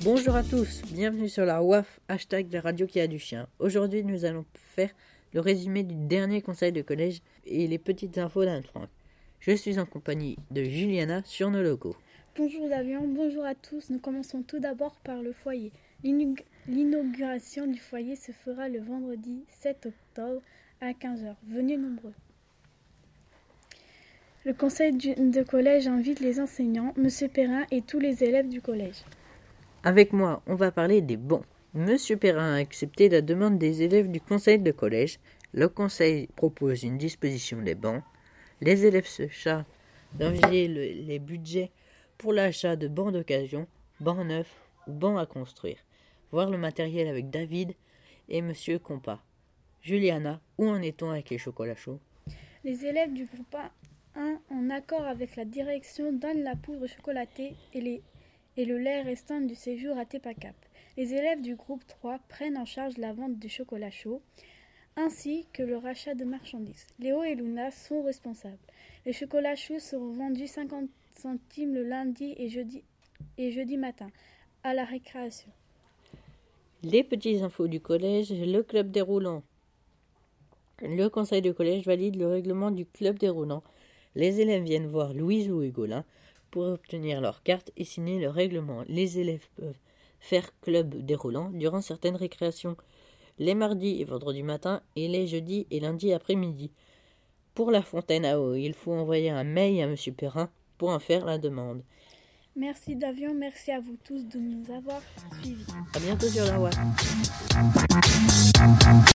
Bonjour à tous, bienvenue sur la WAF, hashtag la radio qui a du chien. Aujourd'hui, nous allons faire le résumé du dernier conseil de collège et les petites infos d'Anne-Franck. Je suis en compagnie de Juliana sur nos locaux. Bonjour Davian, bonjour à tous. Nous commençons tout d'abord par le foyer. L'inauguration du foyer se fera le vendredi 7 octobre à 15h. Venez nombreux. Le conseil de collège invite les enseignants, M. Perrin et tous les élèves du collège. Avec moi, on va parler des bons. Monsieur Perrin a accepté la demande des élèves du conseil de collège. Le conseil propose une disposition des bancs. Les élèves se chargent d'envisager les budgets pour l'achat de bancs d'occasion, bancs neufs ou bancs à construire. Voir le matériel avec David et Monsieur Compas. Juliana, où en est-on avec les chocolats chauds? Les élèves du groupe 1, en accord avec la direction, donnent la poudre chocolatée et le lait restant du séjour à Tepacap. Les élèves du groupe 3 prennent en charge la vente du chocolat chaud, ainsi que le rachat de marchandises. Léo et Luna sont responsables. Les chocolats chauds seront vendus 50 centimes le lundi et jeudi matin, à la récréation. Les petites infos du collège, le club déroulant. Le conseil de collège valide le règlement du club déroulant. Les élèves viennent voir Louise ou Hugolin pour obtenir leur carte et signer le règlement. Les élèves peuvent faire club déroulant durant certaines récréations, les mardis et vendredis matin et les jeudis et lundis après-midi. Pour la fontaine à eau, il faut envoyer un mail à M. Perrin pour en faire la demande. Merci Davian, merci à vous tous de nous avoir suivis. À bientôt sur la WAF.